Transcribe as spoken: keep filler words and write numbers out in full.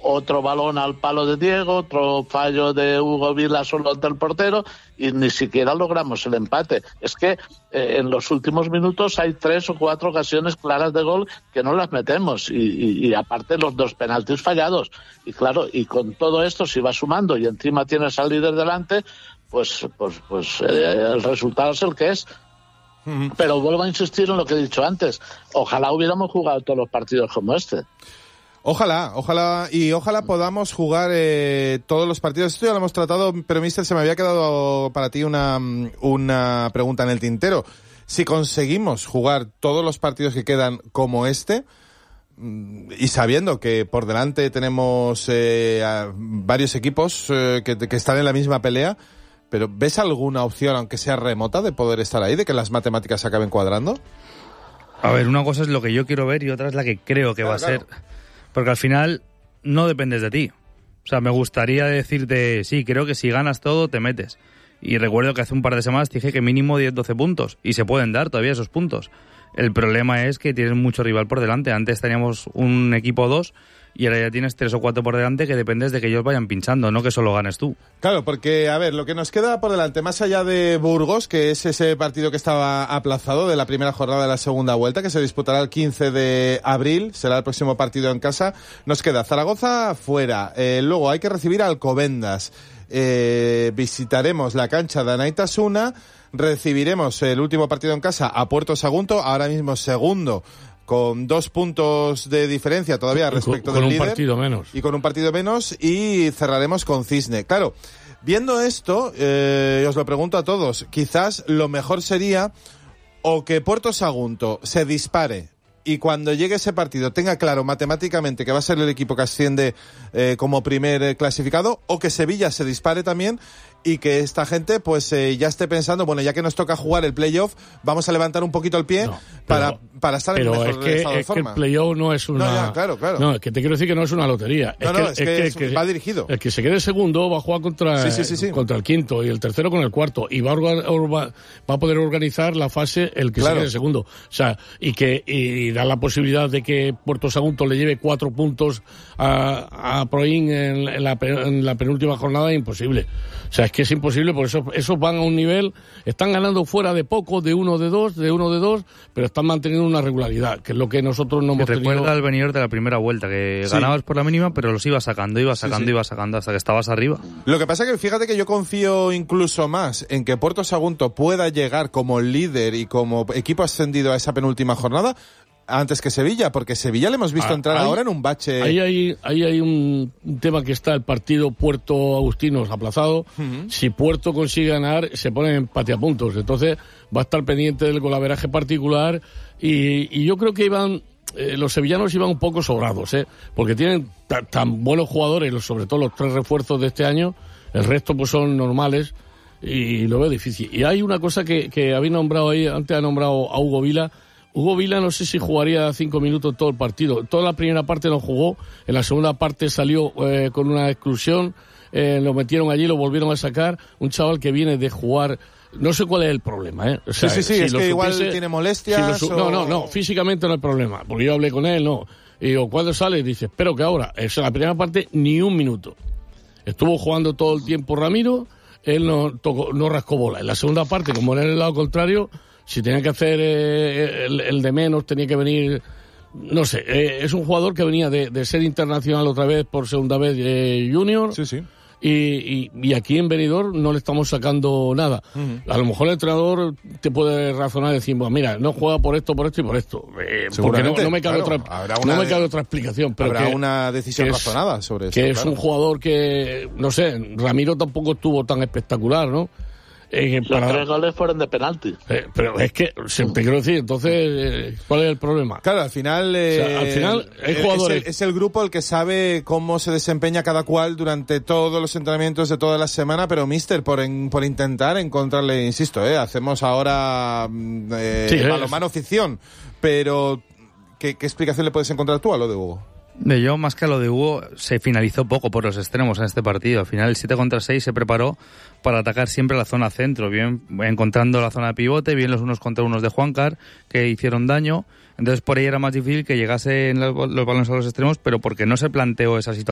otro balón al palo de Diego, otro fallo de Hugo Vila solo ante el portero, y ni siquiera logramos el empate. Es que eh, en los últimos minutos hay tres o cuatro ocasiones claras de gol que no las metemos, y, y, y aparte los dos penaltis fallados. Y claro, y con todo esto, si vas sumando y encima tienes al líder delante, pues, pues, pues eh, el resultado es el que es. Uh-huh. Pero vuelvo a insistir en lo que he dicho antes. Ojalá hubiéramos jugado todos los partidos como este. Ojalá, ojalá, y ojalá podamos jugar eh, todos los partidos. Esto ya lo hemos tratado, pero mister, se me había quedado para ti una, una pregunta en el tintero. Si conseguimos jugar todos los partidos que quedan como este, y sabiendo que por delante tenemos eh, a varios equipos eh, que, que están en la misma pelea, pero ¿ves alguna opción, aunque sea remota, de poder estar ahí, de que las matemáticas se acaben cuadrando? A ver, una cosa es lo que yo quiero ver y otra es la que creo que claro, va a claro. ser. Porque al final no dependes de ti. O sea, me gustaría decirte, sí, creo que si ganas todo te metes. Y recuerdo que hace un par de semanas te dije que mínimo diez doce puntos. Y se pueden dar todavía esos puntos. El problema es que tienes mucho rival por delante. Antes teníamos un equipo dos y ahora ya tienes tres o cuatro por delante que dependes de que ellos vayan pinchando, no que solo ganes tú. Claro, porque, a ver, lo que nos queda por delante, más allá de Burgos, que es ese partido que estaba aplazado de la primera jornada de la segunda vuelta, que se disputará el quince de abril, será el próximo partido en casa, nos queda Zaragoza fuera, eh, luego hay que recibir a Alcobendas, eh, visitaremos la cancha de Anaitasuna, recibiremos el último partido en casa a Puerto Sagunto, ahora mismo segundo, con dos puntos de diferencia todavía respecto del líder. Con un partido menos. Y con un partido menos, y cerraremos con Cisne. Claro, viendo esto, eh, os lo pregunto a todos, quizás lo mejor sería o que Puerto Sagunto se dispare y cuando llegue ese partido tenga claro matemáticamente que va a ser el equipo que asciende eh, como primer eh, clasificado, o que Sevilla se dispare también y que esta gente pues eh, ya esté pensando, bueno, ya que nos toca jugar el playoff, vamos a levantar un poquito el pie no, pero, para para estar en el mejor es que, estado de es forma. Que el playoff no es una... No, ya, claro, claro. No, es que te quiero decir que no es una lotería. No, es no, que, es que, es es que, que va dirigido. El que se quede segundo va a jugar contra, sí, sí, sí, sí. contra el quinto y el tercero con el cuarto, y va a, va, va a poder organizar la fase el que claro. se quede segundo. O sea, y que y da la posibilidad de que Puerto Sagunto le lleve cuatro puntos a, a Proin en, en, la, en la penúltima jornada, imposible. O sea, es que es imposible, por eso esos van a un nivel, están ganando fuera de poco, de uno, de dos, de uno, de dos, pero están manteniendo una regularidad, que es lo que nosotros no hemos tenido. Recuerda al venidor de la primera vuelta, que sí. ganabas por la mínima, pero los ibas sacando, ibas sacando, sí, sí. ibas sacando, hasta que estabas arriba. Lo que pasa es que fíjate que yo confío incluso más en que Puerto Sagunto pueda llegar como líder y como equipo ascendido a esa penúltima jornada, antes que Sevilla, porque Sevilla le hemos visto ah, entrar hay, ahora en un bache. Ahí hay, ahí hay un, un tema que está el partido Puerto Agustinos aplazado. Uh-huh. Si Puerto consigue ganar, se pone en empate a puntos. Entonces va a estar pendiente del golaveraje particular y, y yo creo que iban... Eh, los sevillanos iban un poco sobrados, ¿eh? Porque tienen t- tan buenos jugadores, sobre todo los tres refuerzos de este año, el resto pues son normales y lo veo difícil. Y hay una cosa que, que habéis nombrado ahí, antes ha nombrado a Hugo Vila. Hugo Vila no sé si jugaría cinco minutos todo el partido. Toda la primera parte no jugó, en la segunda parte salió eh, con una exclusión, eh, lo metieron allí, lo volvieron a sacar. Un chaval que viene de jugar... No sé cuál es el problema, ¿eh? O sea, sí, sí, sí, si es que supiese, igual tiene molestias. Si su- o... No, no, no, físicamente no hay problema, porque yo hablé con él, no. Y digo, ¿cuándo sale? Y dice, espero que ahora. Es en la primera parte ni un minuto. Estuvo jugando todo el tiempo Ramiro, él no tocó, no rascó bola. En la segunda parte, como era en el lado contrario, si tenía que hacer eh, el, el de menos, tenía que venir... No sé, eh, es un jugador que venía de, de ser internacional otra vez, por segunda vez eh, junior. Sí, sí. Y, y, y aquí en Benidorm no le estamos sacando nada. Uh-huh. A lo mejor el entrenador te puede razonar y decir, bueno, mira, no juega por esto, por esto y por esto. Eh, porque no, no me cabe claro, otra, no me cabe de, otra explicación. Pero habrá que, una decisión que razonada es, sobre eso. Que claro. es un jugador que, no sé, Ramiro tampoco estuvo tan espectacular, ¿no? Eh, Los para... tres goles fueron de penalti. Eh, pero es que, te quiero decir, entonces, eh, ¿cuál es el problema? Claro, al final... Eh, o sea, al final hay jugadores... Es el, es el grupo el que sabe cómo se desempeña cada cual durante todos los entrenamientos de toda la semana, pero mister, por en, por intentar encontrarle, insisto, eh, hacemos ahora eh, sí, balonmano ficción, pero ¿qué, ¿qué explicación le puedes encontrar tú a lo de Hugo? De yo, más que a lo de Hugo, se finalizó poco por los extremos en este partido. Al final, el siete contra seis se preparó para atacar siempre la zona centro, bien encontrando la zona de pivote, bien los unos contra unos de Juancar, que hicieron daño. Entonces, por ahí era más difícil que llegasen los, los balones a los extremos, pero porque no se planteó esa situación.